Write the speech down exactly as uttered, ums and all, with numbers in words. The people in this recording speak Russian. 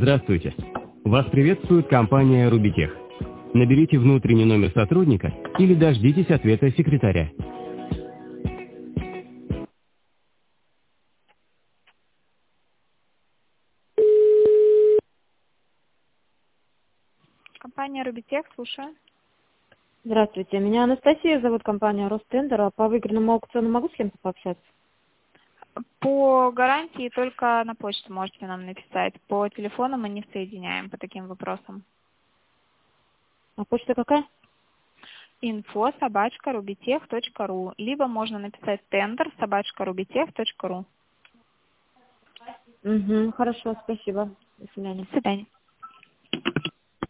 Здравствуйте. Вас приветствует компания Рубитех. Наберите внутренний номер сотрудника или дождитесь ответа секретаря. Компания Рубитех, слушаю. Здравствуйте, меня Анастасия зовут, компания Ростендер. А по выигранному аукциону могу с кем-то пообщаться? По гарантии только на почту можете нам написать. По телефону мы не соединяем по таким вопросам. А почта какая? Инфо собачка рубитех точка ру. Либо можно написать тендер собачка рубитех точка ру. Угу, хорошо, спасибо. До свидания. До свидания.